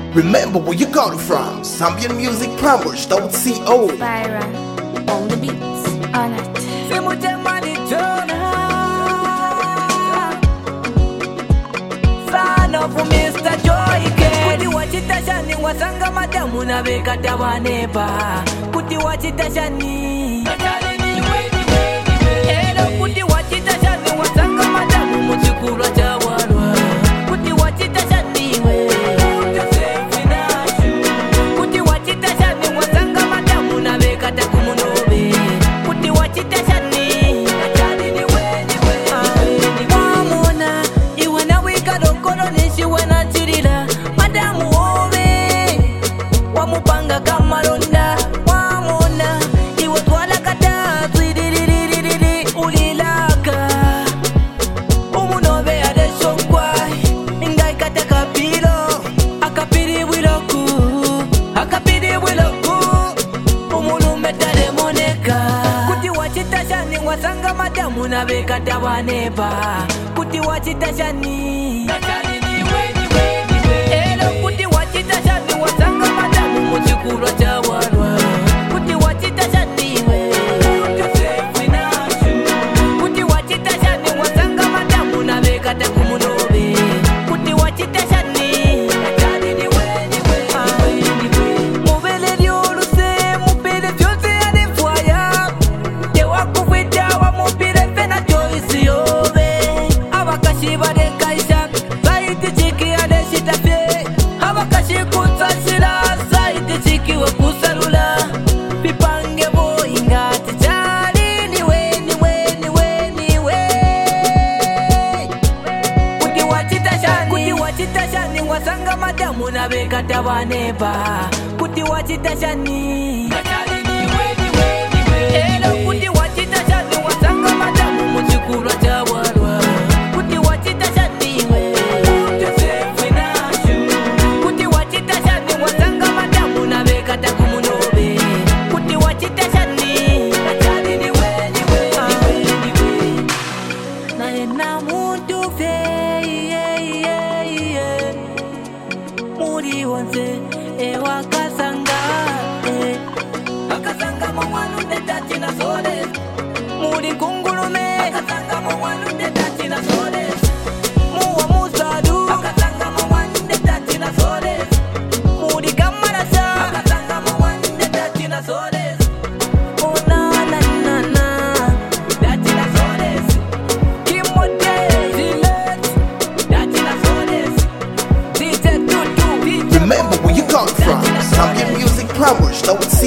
Remember where you got it from. Zambian Music Promos.co. Byron on the beats, on it. Son of Mr. Joy Kedi wachita shani wasanga madamu na bekata waneba. Kuti wachita shani Elo kuti wachita shani wasanga madamu muchikura chawarwa. Kuti wachita shani we Kuti wachita shani wasanga madamu na bekata kumunobe. Kuti wachita shani Wamona iwe na wika dokoro nishi wena chirila. Madamu ove wamupanga kama ronda. Wamona iwe twala kata twiriririri ulilaka. Umunobe adeshokwa ingai kata kapiro. Akapiri wiloku Akapiri wiloku Umulume tale moneka. Kuti wachita shani wasanga madamu na bekata waneba. Kuti wachita shani Elo kuti wachita shani wasanga madamu muchikura chawarwa. Kuti wachita shani we Kuti wachita shani wasanga madamu na bekata kumunobe. Kuti wachita shani Mubele lyoluse mupele fyose adefwaya. Tewakuvita wa mupile fena choisi yobe. Abakashi badekaisha zaidi chiki adeshitafye. Abakashi kutsashira zaidi chiki wakusalula. Pipange boinga tichali niwe. Kuti wachita shani wasanga madamu na bekata waneba. Kuti wachita shani Elo kuti wachita shani wasanga madamu muchikura chawarwa. Kuti wachita shani we Kuti wachita shani wasanga madamu na bekata kumunobe. Kuti wachita shani Nae na muntu fe Muri wonse wakasanga Akasanga mawanu ndetachi na sole. Muri kungurume Akasanga mawanu ndetachi na sole. Muwa musadu Akasanga mawanu ndetachi na sole. Muri kamarasa Akasanga mawanu ndetachi na sole. Oh na na na na Dachi na sole. Kimote Zilet Dachi na sole. Dite tutu Remember where you got it from. Zambian Music Promos.co.